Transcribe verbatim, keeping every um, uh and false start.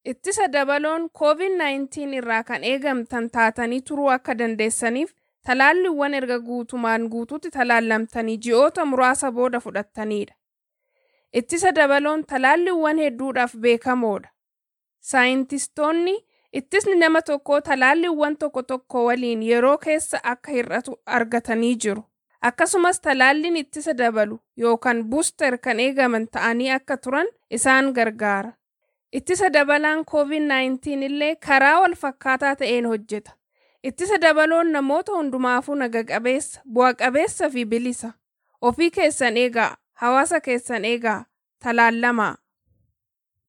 Ittisa dabaloon COVID nineteen irraa kan eegamtan taatanii turuu akka dandeessaniif talaalliiwwan erga guutumaan guutuutti talaallamtanii ji'oota muraasa booda fudhattanidha. Ittisa dabaloon talaalliiwwan hedduudhaaf beekamoodha. Saayintistoonni ittisni nama tokkoo talaalliiwwan tokko tokko waliin yeroo keessa akka hir'atu argatanii jiru. Akkasumas talaalliin ittisa dabalu yookaan booster kan eegaman ta'anii akka turan isaan gargaara. Ittisa dabalaan COVID nineteen illee karaa wal fakkaataa ta'een hojjeta. Ittisa dabaloon namoota hundumaafuu naga qabeessa, bu'a qabeessa fi bilisa. Ofii keessan eegaa, hawaasa keessan eegaa, talaallamaa.